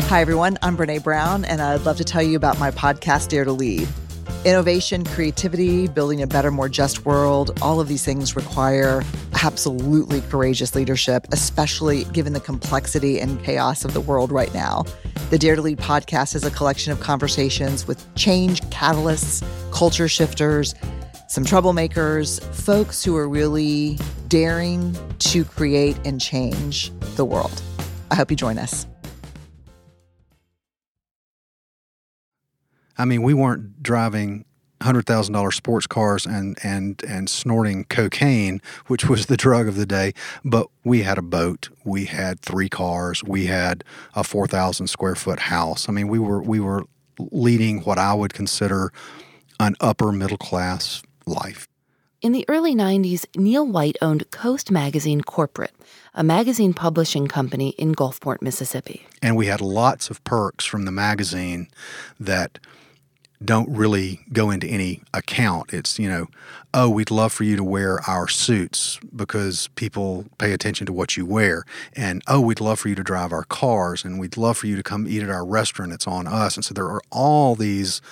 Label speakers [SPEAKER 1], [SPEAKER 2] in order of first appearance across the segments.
[SPEAKER 1] Hi, everyone. I'm Brene Brown, and I'd love to tell you about my podcast, Dare to Lead. Innovation, creativity, building a better, more just world, all of these things require absolutely courageous leadership, especially given the complexity and chaos of the world right now. The Dare to Lead podcast is a collection of conversations with change catalysts, culture shifters, some troublemakers, folks who are really daring to create and change the world. I hope you join us.
[SPEAKER 2] I mean, we weren't driving $100,000 sports cars and snorting cocaine, which was the drug of the day, but we had a boat, we had 3 cars, we had a 4,000 square foot house. I mean, we were leading what I would consider an upper middle class life.
[SPEAKER 3] In the early 90s, Neil White owned Coast Magazine Corporate, a magazine publishing company in Gulfport, Mississippi.
[SPEAKER 2] And we had lots of perks from the magazine that don't really go into any account. It's, we'd love for you to wear our suits because people pay attention to what you wear. And, we'd love for you to drive our cars, and we'd love for you to come eat at our restaurant. It's on us. And so there are all these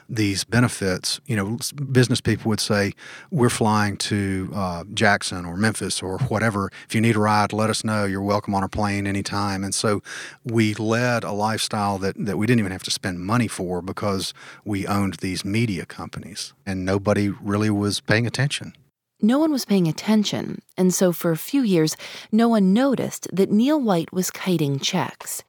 [SPEAKER 2] benefits. Business people would say, we're flying to Jackson or Memphis or whatever. If you need a ride, let us know. You're welcome on our plane anytime. And so we led a lifestyle that we didn't even have to spend money for because we owned these media companies, and nobody really was paying attention.
[SPEAKER 3] No one was paying attention, and so for a few years, no one noticed that Neil White was kiting checks.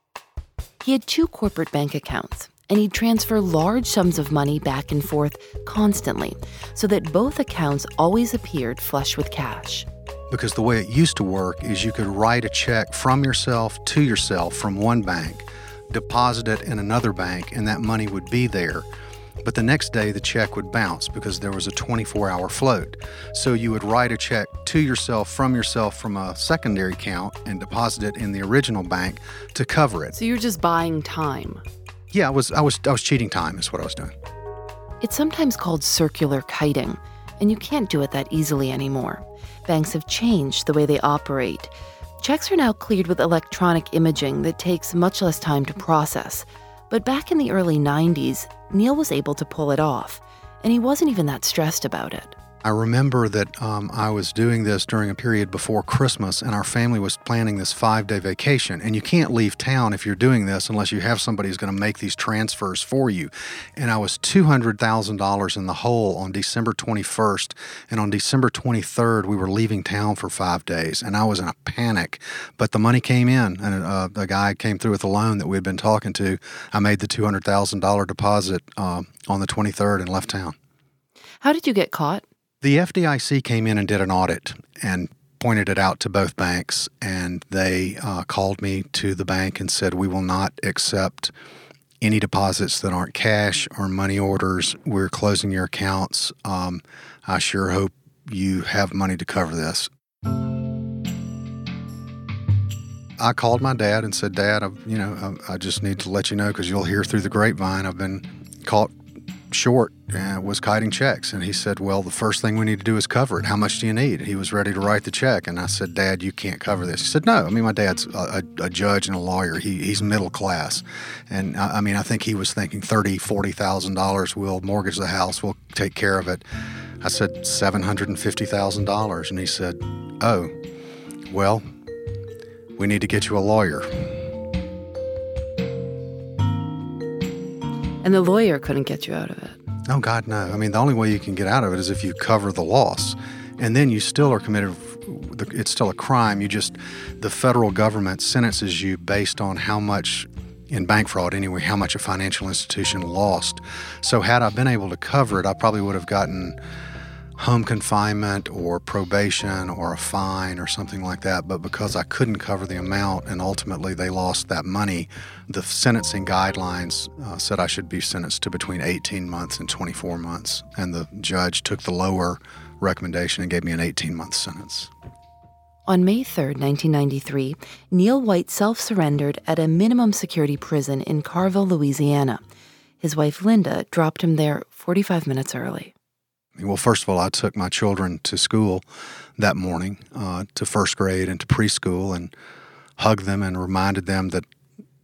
[SPEAKER 3] He had 2 corporate bank accounts, and he'd transfer large sums of money back and forth constantly so that both accounts always appeared flush with cash.
[SPEAKER 2] Because the way it used to work is you could write a check from yourself to yourself from one bank, deposit it in another bank, and that money would be there. But the next day, the check would bounce because there was a 24-hour float. So you would write a check to yourself from a secondary account and deposit it in the original bank to cover it.
[SPEAKER 3] So you're just buying time.
[SPEAKER 2] Yeah, I was cheating time is what I was doing.
[SPEAKER 3] It's sometimes called circular kiting, and you can't do it that easily anymore. Banks have changed the way they operate. Checks are now cleared with electronic imaging that takes much less time to process. But back in the early 90s, Neil was able to pull it off, and he wasn't even that stressed about it.
[SPEAKER 2] I remember that I was doing this during a period before Christmas, and our family was planning this 5-day vacation. And you can't leave town if you're doing this unless you have somebody who's going to make these transfers for you. And I was $200,000 in the hole on December 21st, and on December 23rd, we were leaving town for 5 days, and I was in a panic. But the money came in, and a guy came through with a loan that we had been talking to. I made the $200,000 deposit on the 23rd and left town.
[SPEAKER 3] How did you get caught?
[SPEAKER 2] The FDIC came in and did an audit and pointed it out to both banks, and they called me to the bank and said, we will not accept any deposits that aren't cash or money orders. We're closing your accounts. I sure hope you have money to cover this. I called my dad and said, Dad, I just need to let you know because you'll hear through the grapevine I've been caught short and was kiting checks. And he said, well, the first thing we need to do is cover it. How much do you need? He was ready to write the check. And I said, Dad, you can't cover this. He said, no. I mean, my dad's a judge and a lawyer. He's middle class. And I think he was thinking $30,000, $40,000. We'll mortgage the house. We'll take care of it. I said, $750,000. And he said, oh, well, we need to get you a lawyer.
[SPEAKER 3] And the lawyer couldn't get you out of it.
[SPEAKER 2] Oh, God, no. I mean, the only way you can get out of it is if you cover the loss. And then you still are committed, it's still a crime. The federal government sentences you based on how much, in bank fraud anyway, how much a financial institution lost. So had I been able to cover it, I probably would have gotten home confinement or probation or a fine or something like that. But because I couldn't cover the amount and ultimately they lost that money, the sentencing guidelines said I should be sentenced to between 18 months and 24 months. And the judge took the lower recommendation and gave me an 18-month sentence.
[SPEAKER 3] On May 3rd, 1993, Neil White self-surrendered at a minimum security prison in Carville, Louisiana. His wife, Linda, dropped him there 45 minutes early.
[SPEAKER 2] Well, first of all, I took my children to school that morning, to first grade and to preschool, and hugged them and reminded them that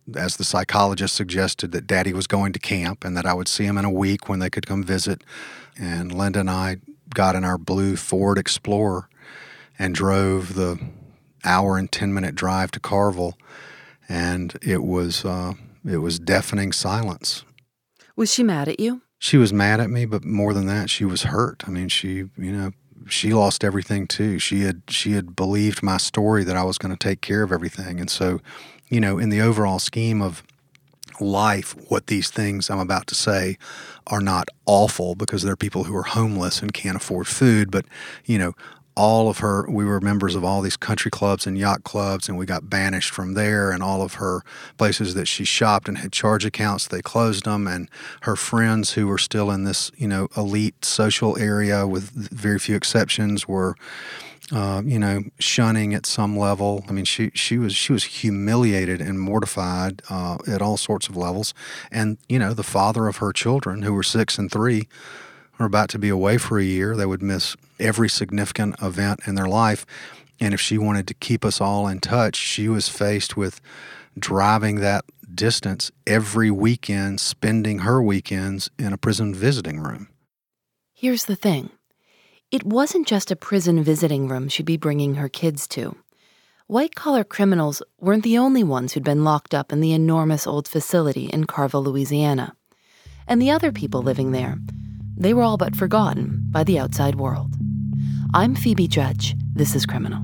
[SPEAKER 2] as the psychologist suggested, that Daddy was going to camp and that I would see him in a week when they could come visit. And Linda and I got in our blue Ford Explorer and drove the hour and 10-minute drive to Carville, and it was deafening silence.
[SPEAKER 3] Was she mad at you?
[SPEAKER 2] She was mad at me, but more than that, she was hurt. I mean, she lost everything too. She had believed my story that I was going to take care of everything. And so, in the overall scheme of life, what these things I'm about to say are not awful, because there are people who are homeless and can't afford food, but, all of her, we were members of all these country clubs and yacht clubs, and we got banished from there, and all of her places that she shopped and had charge accounts, they closed them, and her friends who were still in this, elite social area with very few exceptions were, shunning at some level. I mean, she was humiliated and mortified at all sorts of levels. And, the father of her children, who were 6 and 3, were about to be away for a year. They would miss every significant event in their life. And if she wanted to keep us all in touch, she was faced with driving that distance every weekend, spending her weekends in a prison visiting room.
[SPEAKER 3] Here's the thing. It wasn't just a prison visiting room she'd be bringing her kids to. White-collar criminals weren't the only ones who'd been locked up in the enormous old facility in Carville, Louisiana. And the other people living there, they were all but forgotten by the outside world. I'm Phoebe Judge. This is Criminal.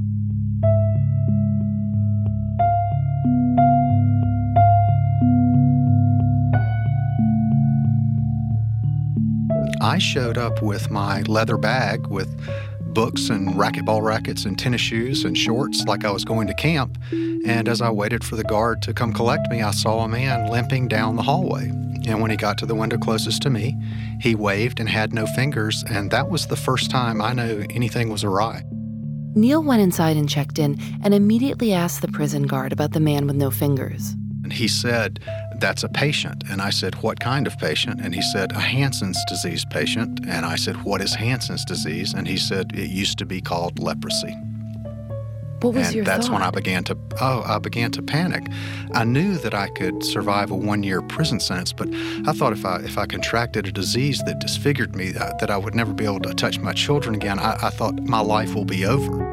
[SPEAKER 2] I showed up with my leather bag with books and racquetball rackets and tennis shoes and shorts like I was going to camp. And as I waited for the guard to come collect me, I saw a man limping down the hallway. And when he got to the window closest to me, he waved and had no fingers, and that was the first time I knew anything was awry.
[SPEAKER 3] Neil went inside and checked in and immediately asked the prison guard about the man with no fingers.
[SPEAKER 2] And he said, "That's a patient." And I said, "What kind of patient?" And he said, "A Hansen's disease patient." And I said, "What is Hansen's disease?" And he said, "It used to be called leprosy."
[SPEAKER 3] What was your thought?
[SPEAKER 2] And that's when I began to panic. I knew that I could survive a 1-year prison sentence, but I thought if I contracted a disease that disfigured me, that I would never be able to touch my children again. I thought my life will be over.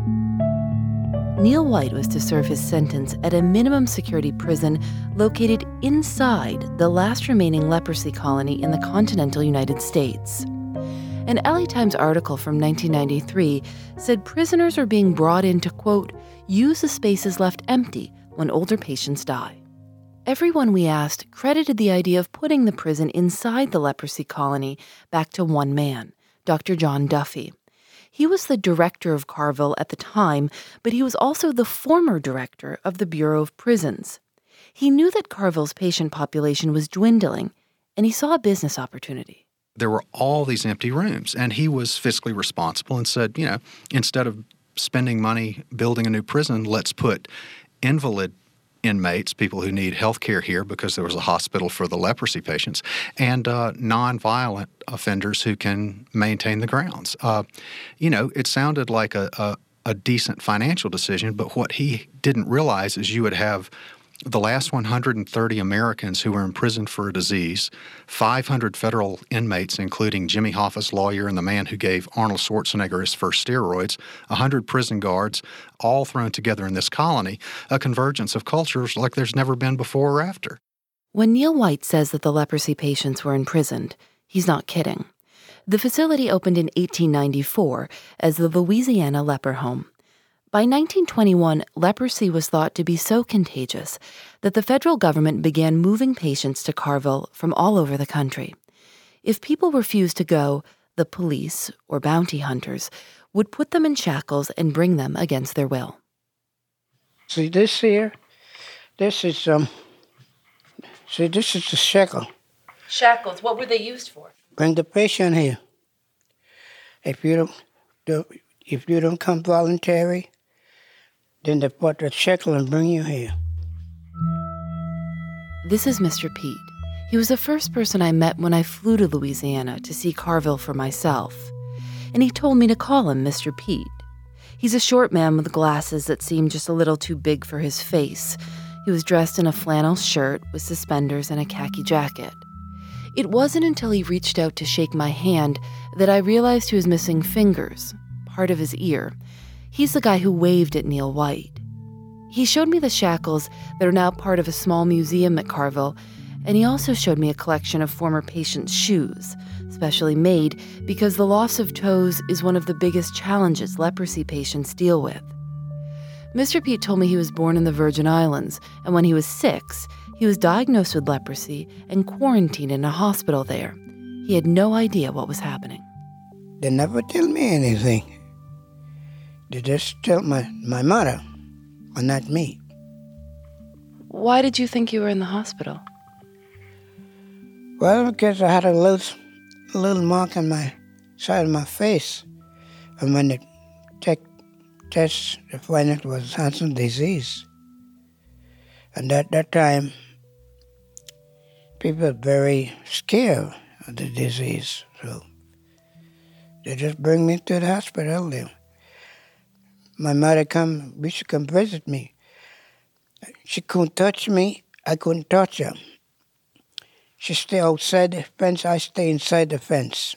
[SPEAKER 3] Neil White was to serve his sentence at a minimum security prison located inside the last remaining leprosy colony in the continental United States. An LA Times article from 1993 said prisoners are being brought in to, quote, use the spaces left empty when older patients die. Everyone we asked credited the idea of putting the prison inside the leprosy colony back to one man, Dr. John Duffy. He was the director of Carville at the time, but he was also the former director of the Bureau of Prisons. He knew that Carville's patient population was dwindling, and he saw a business opportunity.
[SPEAKER 2] There were all these empty rooms, and he was fiscally responsible and said, instead of spending money building a new prison, let's put invalid inmates, people who need health care here because there was a hospital for the leprosy patients, and nonviolent offenders who can maintain the grounds. It sounded like a decent financial decision, but what he didn't realize is you would have the last 130 Americans who were imprisoned for a disease, 500 federal inmates, including Jimmy Hoffa's lawyer and the man who gave Arnold Schwarzenegger his first steroids, 100 prison guards, all thrown together in this colony, a convergence of cultures like there's never been before or after.
[SPEAKER 3] When Neil White says that the leprosy patients were imprisoned, he's not kidding. The facility opened in 1894 as the Louisiana Leper Home. By 1921, leprosy was thought to be so contagious that the federal government began moving patients to Carville from all over the country. If people refused to go, the police, or bounty hunters, would put them in shackles and bring them against their will.
[SPEAKER 4] See this here? This is the shackle.
[SPEAKER 3] Shackles, what were they used for?
[SPEAKER 4] Bring the patient here. If you don't come voluntary, then they put the shackle and bring you here.
[SPEAKER 3] This is Mr. Pete. He was the first person I met when I flew to Louisiana to see Carville for myself. And he told me to call him Mr. Pete. He's a short man with glasses that seem just a little too big for his face. He was dressed in a flannel shirt with suspenders and a khaki jacket. It wasn't until he reached out to shake my hand that I realized he was missing fingers, part of his ear. He's the guy who waved at Neil White. He showed me the shackles that are now part of a small museum at Carville, and he also showed me a collection of former patients' shoes, specially made because the loss of toes is one of the biggest challenges leprosy patients deal with. Mr. Peet told me he was born in the Virgin Islands, and when he was 6, he was diagnosed with leprosy and quarantined in a hospital there. He had no idea what was happening.
[SPEAKER 4] They never tell me anything. They just tell my mother, or not me.
[SPEAKER 3] Why did you think you were in the hospital?
[SPEAKER 4] Well, because I had a little mark on my side of my face. And when they checked tests to find it was Hansen's disease. And at that time, people were very scared of the disease. So they just bring me to the hospital there. My mother used to come visit me. She couldn't touch me, I couldn't touch her. She stay outside the fence, I stay inside the fence.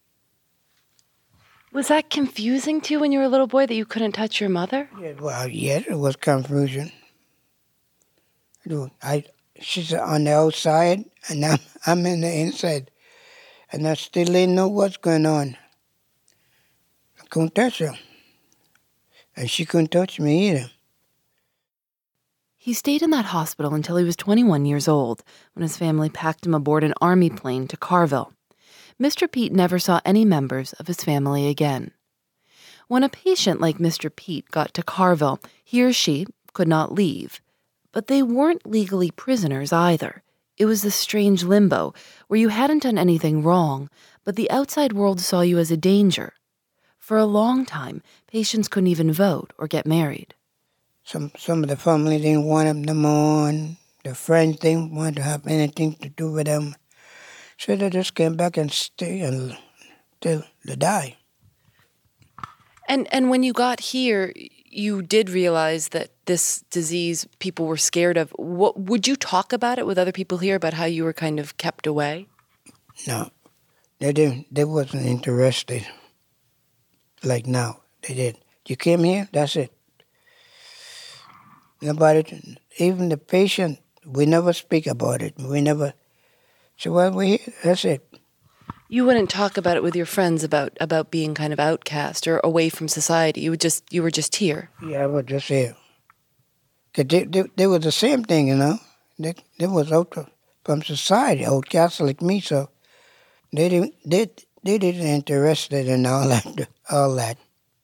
[SPEAKER 3] Was that confusing to you when you were a little boy that you couldn't touch your mother?
[SPEAKER 4] Yeah, well, yeah, it was confusion. She's on the outside, and I'm in the inside. And I still didn't know what's going on. I couldn't touch her. And she couldn't touch me either.
[SPEAKER 3] He stayed in that hospital until he was 21 years old, when his family packed him aboard an army plane to Carville. Mr. Peet never saw any members of his family again. When a patient like Mr. Peet got to Carville, he or she could not leave. But they weren't legally prisoners either. It was this strange limbo where you hadn't done anything wrong, but the outside world saw you as a danger. For a long time, patients couldn't even vote or get married.
[SPEAKER 4] Some of the family didn't want them no more, and the friends didn't want to have anything to do with them. So they just came back and stayed until they die.
[SPEAKER 3] And when you got here, you did realize that this disease people were scared of. Would you talk about it with other people here about how you were kind of kept away?
[SPEAKER 4] No, they didn't. They wasn't interested. Like now, they did. You came here, that's it. Nobody, even the patient, we never speak about it. We never say, well, we're here, that's it.
[SPEAKER 3] You wouldn't talk about it with your friends about being kind of outcast or away from society. You were just here.
[SPEAKER 4] Yeah, I was just here. Cause they were the same thing, you know. They was out from society, outcast like me, so they didn't interested in all that.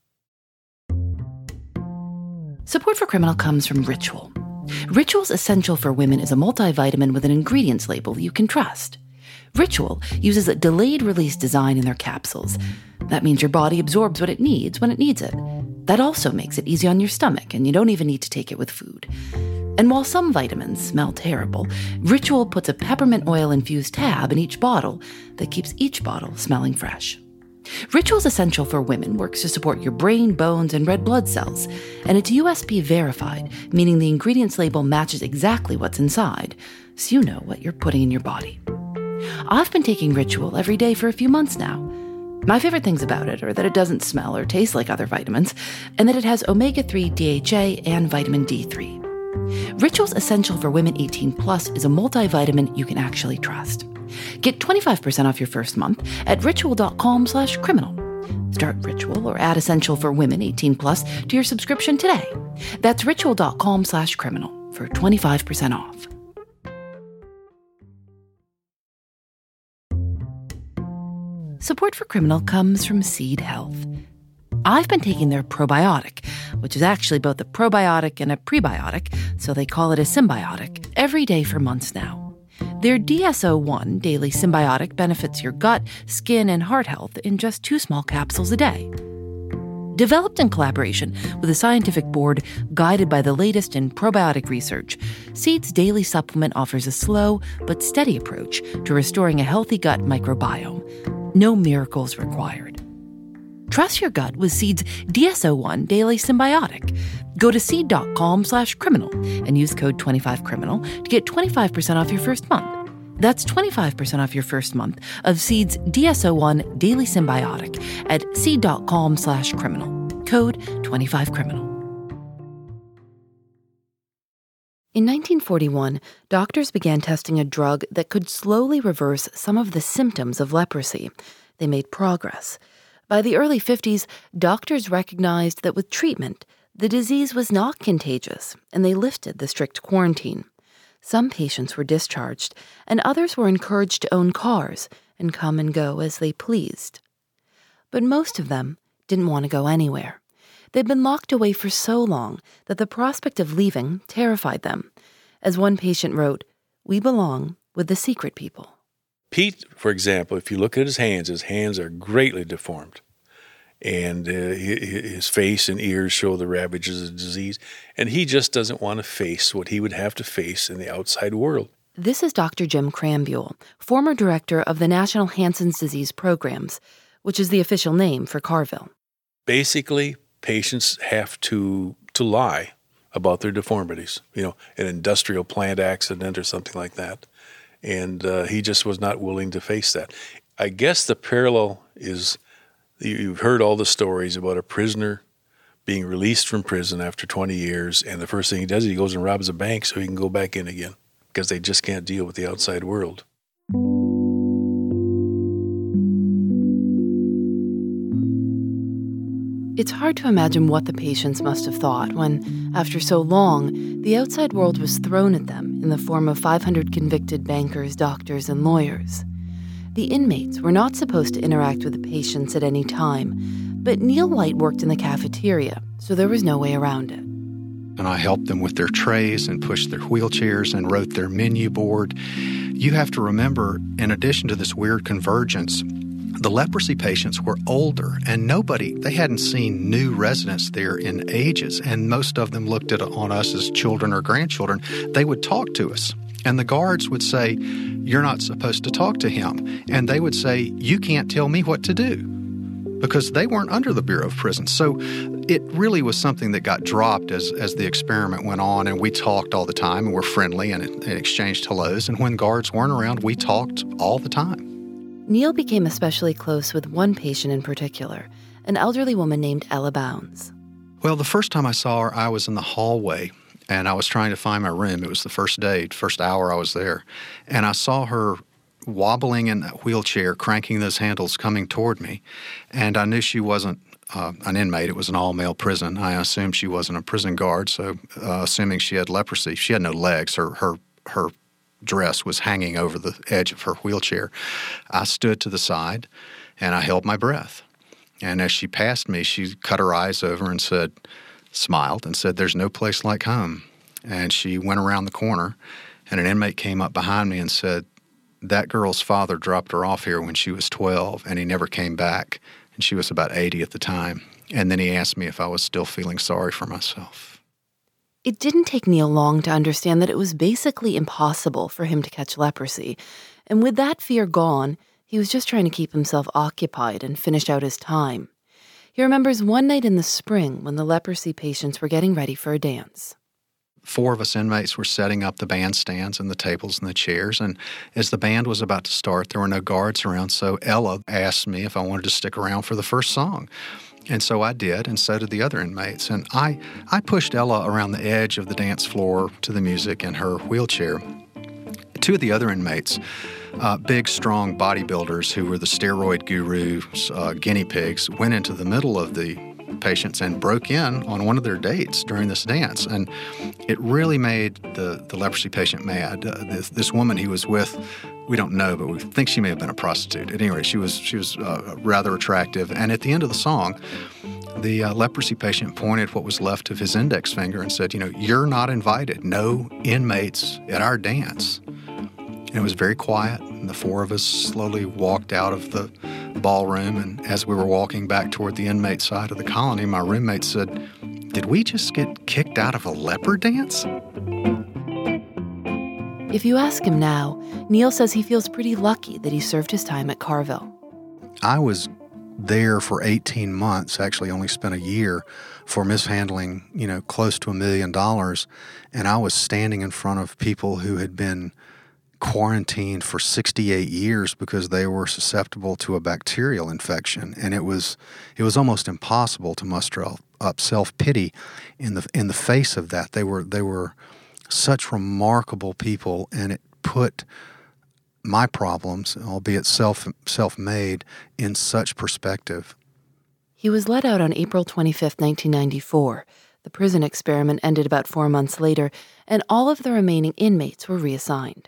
[SPEAKER 3] Support for Criminal comes from Ritual. Ritual's Essential for Women is a multivitamin with an ingredients label you can trust. Ritual uses a delayed-release design in their capsules. That means your body absorbs what it needs when it needs it. That also makes it easy on your stomach, and you don't even need to take it with food. And while some vitamins smell terrible, Ritual puts a peppermint oil-infused tab in each bottle that keeps each bottle smelling fresh. Ritual's Essential for Women works to support your brain, bones, and red blood cells, and it's USP verified, meaning the ingredients label matches exactly what's inside, so you know what you're putting in your body. I've been taking Ritual every day for a few months now. My favorite things about it are that it doesn't smell or taste like other vitamins, and that it has omega-3 DHA and vitamin D3. Ritual's Essential for Women 18 Plus is a multivitamin you can actually trust. Get 25% off your first month at ritual.com/criminal. Start Ritual or add Essential for Women 18 Plus to your subscription today. That's ritual.com/criminal for 25% off. Support for Criminal comes from Seed Health. I've been taking their probiotic, which is actually both a probiotic and a prebiotic, so they call it a symbiotic, every day for months now. Their DSO-1 daily symbiotic benefits your gut, skin, and heart health in just 2 small capsules a day. Developed in collaboration with a scientific board guided by the latest in probiotic research, Seed's daily supplement offers a slow but steady approach to restoring a healthy gut microbiome. No miracles required. Trust your gut with Seed's DS-01 Daily Symbiotic. Go to seed.com/criminal and use code 25criminal to get 25% off your first month. That's 25% off your first month of Seed's DS-01 Daily Symbiotic at seed.com/criminal. Code 25criminal. In 1941, doctors began testing a drug that could slowly reverse some of the symptoms of leprosy. They made progress. By the early 50s, doctors recognized that with treatment, the disease was not contagious, and they lifted the strict quarantine. Some patients were discharged, and others were encouraged to own cars and come and go as they pleased. But most of them didn't want to go anywhere. They'd been locked away for so long that the prospect of leaving terrified them. As one patient wrote, "We belong with the secret people."
[SPEAKER 5] Pete, for example, if you look at his hands are greatly deformed. And his face and ears show the ravages of the disease. And he just doesn't want to face what he would have to face in the outside world.
[SPEAKER 3] This is Dr. Jim Cranbuell, former director of the National Hansen's Disease Programs, which is the official name for Carville.
[SPEAKER 5] Basically, patients have to lie about their deformities, an industrial plant accident or something like that. And he just was not willing to face that. I guess the parallel is, you've heard all the stories about a prisoner being released from prison after 20 years, and the first thing he does is he goes and robs a bank so he can go back in again, because they just can't deal with the outside world.
[SPEAKER 3] It's hard to imagine what the patients must have thought when, after so long, the outside world was thrown at them in the form of 500 convicted bankers, doctors, and lawyers. The inmates were not supposed to interact with the patients at any time, but Neil White worked in the cafeteria, so there was no way around it.
[SPEAKER 2] And I helped them with their trays and pushed their wheelchairs and wrote their menu board. You have to remember, in addition to this weird convergence, the leprosy patients were older, and they hadn't seen new residents there in ages, and most of them looked on us as children or grandchildren. They would talk to us, and the guards would say, "You're not supposed to talk to him." And they would say, "You can't tell me what to do," because they weren't under the Bureau of Prisons. So it really was something that got dropped as the experiment went on, and we talked all the time, and we're friendly and exchanged hellos. And when guards weren't around, we talked all the time.
[SPEAKER 3] Neil became especially close with one patient in particular, an elderly woman named Ella Bounds.
[SPEAKER 2] Well, the first time I saw her, I was in the hallway, and I was trying to find my room. It was the first hour I was there. And I saw her wobbling in that wheelchair, cranking those handles, coming toward me. And I knew she wasn't an inmate. It was an all-male prison. I assumed she wasn't a prison guard, so assuming she had leprosy. She had no legs. Her dress was hanging over the edge of her wheelchair. I stood to the side, and I held my breath. And as she passed me, she cut her eyes over and smiled and said, "There's no place like home." And she went around the corner, and an inmate came up behind me and said, "That girl's father dropped her off here when she was 12, and he never came back." And she was about 80 at the time. And then he asked me if I was still feeling sorry for myself.
[SPEAKER 3] It didn't take Neil long to understand that it was basically impossible for him to catch leprosy. And with that fear gone, he was just trying to keep himself occupied and finish out his time. He remembers one night in the spring when the leprosy patients were getting ready for a dance.
[SPEAKER 2] 4 of us inmates were setting up the bandstands and the tables and the chairs, and as the band was about to start, there were no guards around, so Ella asked me if I wanted to stick around for the first song. And so I did, and so did the other inmates. And I pushed Ella around the edge of the dance floor to the music in her wheelchair. 2 of the other inmates, big, strong bodybuilders who were the steroid gurus, guinea pigs, went into the middle of the patients and broke in on one of their dates during this dance. And it really made the leprosy patient mad. This woman he was with, we don't know, but we think she may have been a prostitute. At any rate, she was rather attractive. And at the end of the song, the leprosy patient pointed what was left of his index finger and said, "You're not invited. No inmates at our dance." And it was very quiet, and the 4 of us slowly walked out of the ballroom. And as we were walking back toward the inmate side of the colony, my roommate said, "Did we just get kicked out of a leper dance?"
[SPEAKER 3] If you ask him now, Neil says he feels pretty lucky that he served his time at Carville.
[SPEAKER 2] I was there for 18 months, actually only spent a year, for mishandling, close to $1 million. And I was standing in front of people who had been quarantined for 68 years because they were susceptible to a bacterial infection. And it was almost impossible to muster up self-pity in the face of that. They were such remarkable people, and it put my problems, albeit self-made, in such perspective.
[SPEAKER 3] He was let out on April 25, 1994. The prison experiment ended about 4 months later, and all of the remaining inmates were reassigned.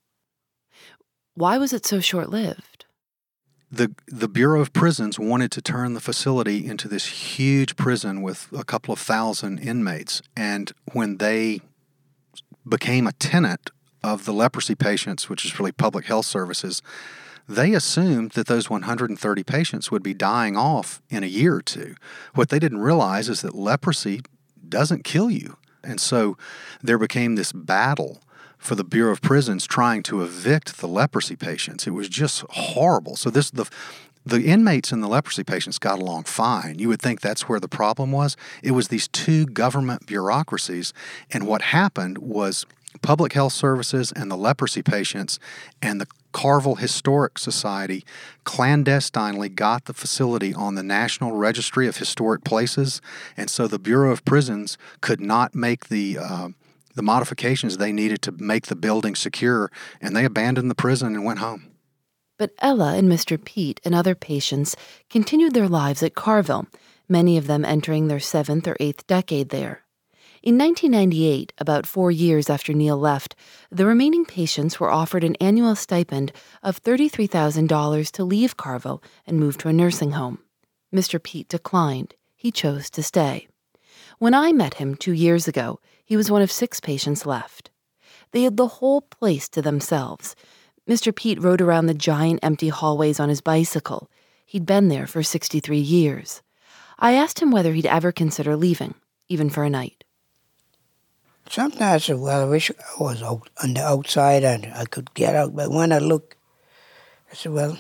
[SPEAKER 3] Why was it so short-lived?
[SPEAKER 2] The Bureau of Prisons wanted to turn the facility into this huge prison with a couple of thousand inmates, and when they became a tenant of the leprosy patients, which is really public health services, they assumed that those 130 patients would be dying off in a year or two. What they didn't realize is that leprosy doesn't kill you. And so there became this battle for the Bureau of Prisons trying to evict the leprosy patients. It was just horrible. So the inmates and the leprosy patients got along fine. You would think that's where the problem was. It was these two government bureaucracies, and what happened was Public Health Services and the leprosy patients and the Carville Historic Society clandestinely got the facility on the National Registry of Historic Places, and so the Bureau of Prisons could not make the modifications they needed to make the building secure, and they abandoned the prison and went home.
[SPEAKER 3] But Ella and Mr. Pete and other patients continued their lives at Carville, many of them entering their 7th or 8th decade there. In 1998, about 4 years after Neil left, the remaining patients were offered an annual stipend of $33,000 to leave Carville and move to a nursing home. Mr. Pete declined. He chose to stay. When I met him 2 years ago, he was one of 6 patients left. They had the whole place to themselves. Mr. Pete rode around the giant empty hallways on his bicycle. He'd been there for 63 years. I asked him whether he'd ever consider leaving, even for a night.
[SPEAKER 4] Sometimes I said, well, I wish I was out on the outside and I could get out. But when I look, I said, well,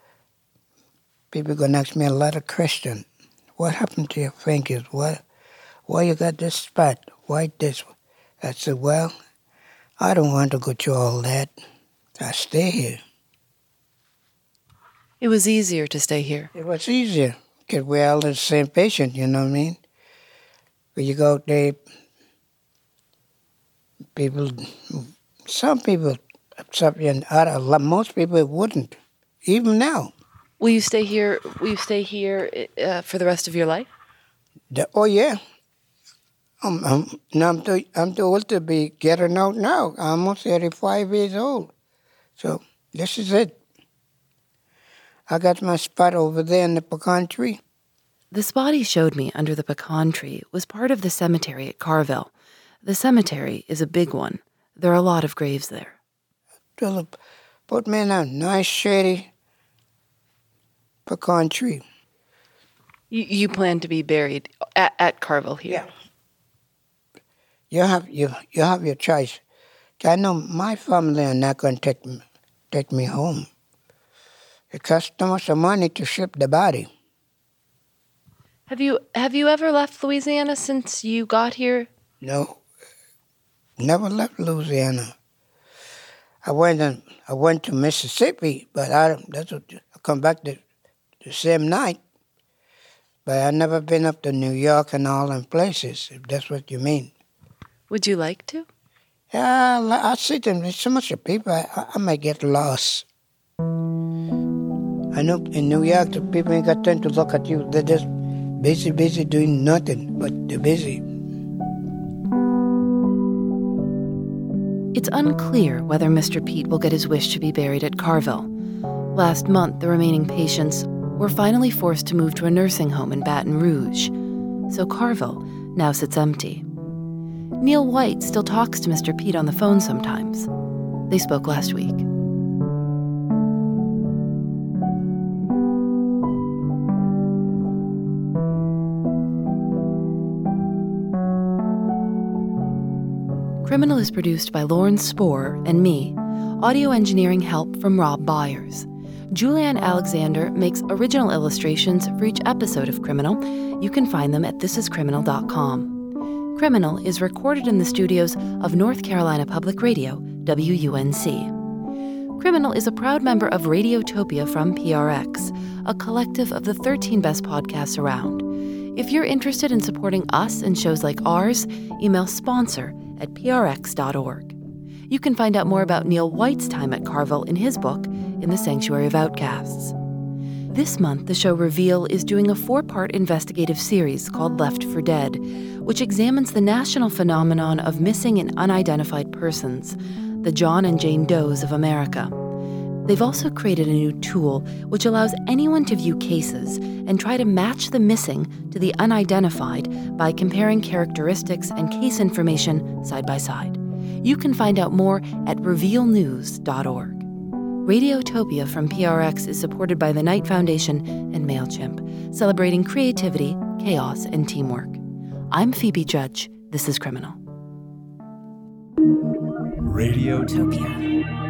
[SPEAKER 4] people are going to ask me a lot of questions. What happened to your fingers? Why you got this spot? Why this? I said, well, I don't want to go through all that. I stay here.
[SPEAKER 3] It was easier to stay here.
[SPEAKER 4] It was easier because we're all the same patient, you know what I mean? When you go out there, some people accept you, and most people wouldn't, even now.
[SPEAKER 3] Will you stay here? Will you stay here for the rest of your life?
[SPEAKER 4] Oh yeah. I'm too old to be getting out now. I'm almost 85 years old, so this is it. I got my spot over there in the pecan tree.
[SPEAKER 3] The spot he showed me under the pecan tree was part of the cemetery at Carville. The cemetery is a big one. There are a lot of graves there.
[SPEAKER 4] Put me in a nice, shady pecan tree.
[SPEAKER 3] You plan to be buried at Carville here?
[SPEAKER 4] Yeah. You have your choice. I know my family are not going to take me home. It costs so much money to ship the body.
[SPEAKER 3] Have you ever left Louisiana since you got here?
[SPEAKER 4] No. Never left Louisiana. I went to Mississippi, but I come back the same night. But I never been up to New York and all them places, if that's what you mean.
[SPEAKER 3] Would you like to?
[SPEAKER 4] Yeah, I see them. There's so much of people, I might get lost. I know in New York, the people ain't got time to look at you. They're just busy doing nothing, but they're busy.
[SPEAKER 3] It's unclear whether Mr. Pete will get his wish to be buried at Carville. Last month, the remaining patients were finally forced to move to a nursing home in Baton Rouge, so Carville now sits empty. Neil White still talks to Mr. Pete on the phone sometimes. They spoke last week. Criminal is produced by Lauren Spohr and me. Audio engineering help from Rob Byers. Julianne Alexander makes original illustrations for each episode of Criminal. You can find them at thisiscriminal.com. Criminal is recorded in the studios of North Carolina Public Radio, WUNC. Criminal is a proud member of Radiotopia from PRX, a collective of the 13 best podcasts around. If you're interested in supporting us and shows like ours, email sponsor@prx.org. You can find out more about Neil White's time at Carville in his book, In the Sanctuary of Outcasts. This month, the show Reveal is doing a 4-part investigative series called Left for Dead, which examines the national phenomenon of missing and unidentified persons, the John and Jane Does of America. They've also created a new tool which allows anyone to view cases and try to match the missing to the unidentified by comparing characteristics and case information side by side. You can find out more at revealnews.org. Radiotopia from PRX is supported by the Knight Foundation and MailChimp, celebrating creativity, chaos, and teamwork. I'm Phoebe Judge. This is Criminal.
[SPEAKER 6] Radiotopia.